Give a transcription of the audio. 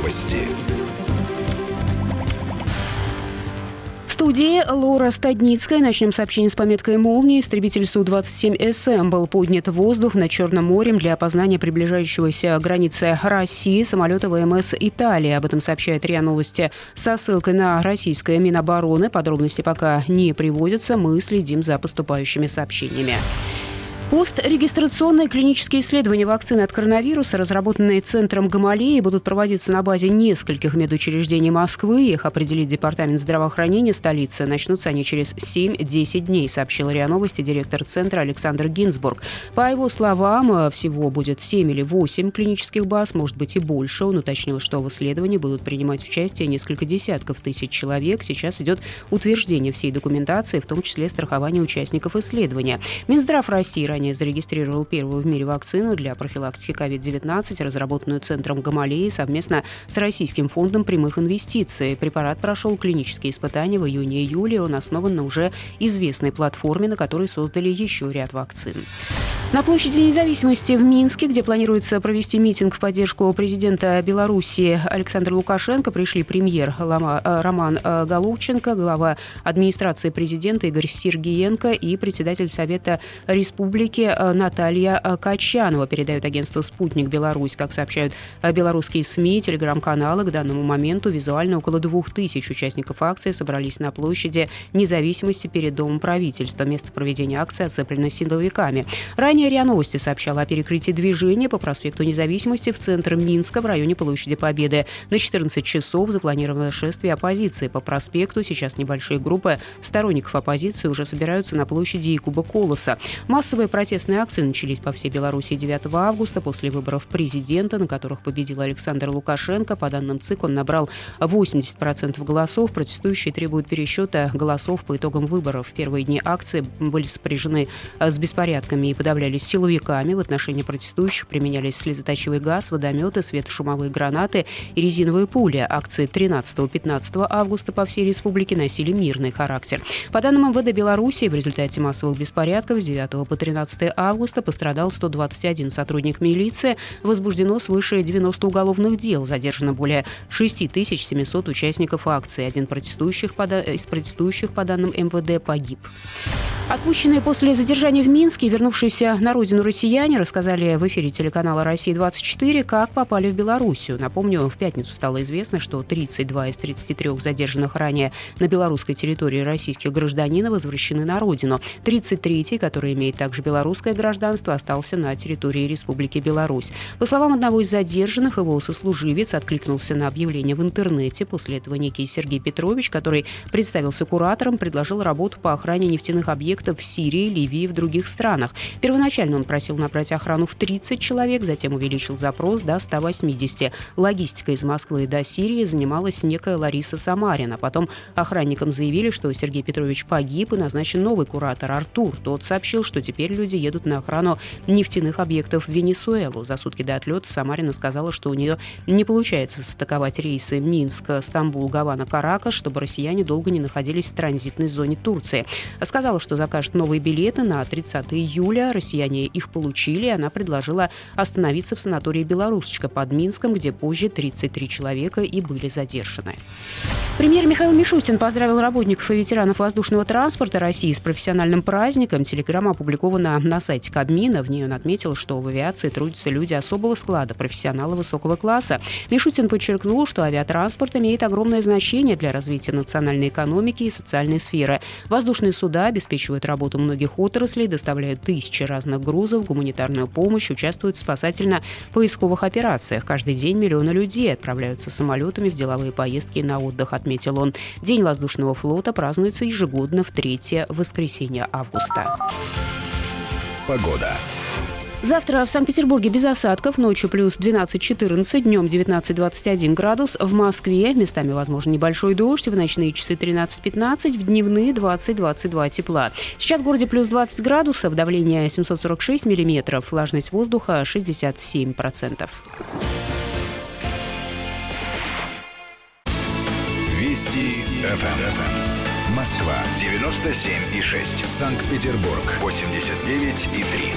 Новости. В студии Лора Стадницкая. Начнем сообщение с пометкой «Молния». Истребитель Су-27СМ был поднят в воздух над Черным морем для опознания приближающегося к границе России самолета ВМС Италии. Об этом сообщает РИА Новости со ссылкой на российское Минобороны. Подробности пока не приводятся. Мы следим за поступающими сообщениями. Пострегистрационные клинические исследования вакцины от коронавируса, разработанные Центром Гамалеи, будут проводиться на базе нескольких медучреждений Москвы. Их определит Департамент здравоохранения столицы. Начнутся они через 7-10 дней, сообщил РИА Новости директор Центра Александр Гинзбург. По его словам, всего будет 7 или 8 клинических баз, может быть и больше. Он уточнил, что в исследовании будут принимать участие несколько десятков тысяч человек. Сейчас идет утверждение всей документации, в том числе страхование участников исследования. Минздрав России ранее зарегистрировал первую в мире вакцину для профилактики COVID-19, разработанную Центром Гамалеи совместно с Российским фондом прямых инвестиций. Препарат прошел клинические испытания в июне-июле. Он основан на уже известной платформе, на которой создали еще ряд вакцин. На площади Независимости в Минске, где планируется провести митинг в поддержку президента Беларуси Александра Лукашенко, пришли премьер Роман Головченко, глава администрации президента Игорь Сергиенко и председатель Совета Республики Наталья Качанова, передает агентство «Спутник Беларусь». Как сообщают белорусские СМИ и телеграм-каналы, к данному моменту визуально около 2000 участников акции собрались на площади Независимости перед Домом правительства. Место проведения акции оцеплено силовиками. Ранее РИА Новости сообщала о перекрытии движения по проспекту Независимости в центр Минска в районе площади Победы. На 14 часов запланировано шествие оппозиции по проспекту. Сейчас небольшие группы сторонников оппозиции уже собираются на площади Якуба Колоса. Массовые протестные акции начались по всей Беларуси 9 августа после выборов президента, на которых победил Александр Лукашенко. По данным ЦИК, он набрал 80% голосов. Протестующие требуют пересчета голосов по итогам выборов. В первые дни акции были сопряжены с беспорядками и подавлялись силовиками. В отношении протестующих применялись слезоточивый газ, водометы, светошумовые гранаты и резиновые пули. Акции 13-15 августа по всей республике носили мирный характер. По данным МВД Беларуси, в результате массовых беспорядков с 9 по 13 августа пострадал 121 сотрудник милиции. Возбуждено свыше 90 уголовных дел. Задержано более 6700 участников акции. Один из протестующих, по данным МВД, погиб. Отпущенные после задержания в Минске, вернувшиеся на родину россияне, рассказали в эфире телеканала «Россия-24», как попали в Белоруссию. Напомню, в пятницу стало известно, что 32 из 33 задержанных ранее на белорусской территории российских гражданинов возвращены на родину. 33-й, который имеет также белорусское гражданство, остался на территории Республики Беларусь. По словам одного из задержанных, его сослуживец откликнулся на объявление в интернете. После этого некий Сергей Петрович, который представился куратором, предложил работу по охране нефтяных объектов в Сирии, Ливии и в других странах. Первоначально он просил набрать охрану в 30 человек, затем увеличил запрос до 180. Логистикой из Москвы до Сирии занималась некая Лариса Самарина. Потом охранникам заявили, что Сергей Петрович погиб, и назначен новый куратор Артур. Тот сообщил, что теперь люди едут на охрану нефтяных объектов в Венесуэлу. За сутки до отлета Самарина сказала, что у нее не получается состыковать рейсы Минск, Стамбул, Гавана, Каракас, чтобы россияне долго не находились в транзитной зоне Турции. Сказала, что закажет новые билеты на 30 июля. Россияне их получили, и она предложила остановиться в санатории «Белорусочка» под Минском, где позже 33 человека и были задержаны. Премьер Михаил Мишустин поздравил работников и ветеранов воздушного транспорта России с профессиональным праздником. Телеграмма опубликована на сайте Кабмина. В ней он отметил, что в авиации трудятся люди особого склада, профессионалы высокого класса. Мишустин подчеркнул, что авиатранспорт имеет огромное значение для развития национальной экономики и социальной сферы. Воздушные суда обеспечивают работу многих отраслей, доставляют тысячи разных грузов, гуманитарную помощь, участвуют в спасательно-поисковых операциях. Каждый день миллионы людей отправляются самолетами в деловые поездки и на отдых, отметил он. День воздушного флота празднуется ежегодно в 3-е воскресенье августа. Погода. Завтра в Санкт-Петербурге без осадков, ночью плюс 12-14, днем 19-21 градус. В Москве местами возможен небольшой дождь, в ночные часы 13-15, в дневные 20-22 тепла. Сейчас в городе плюс 20 градусов, давление 746 миллиметров, влажность воздуха 67%. Вести ФМ. Москва 97,6. Санкт-Петербург 89,3.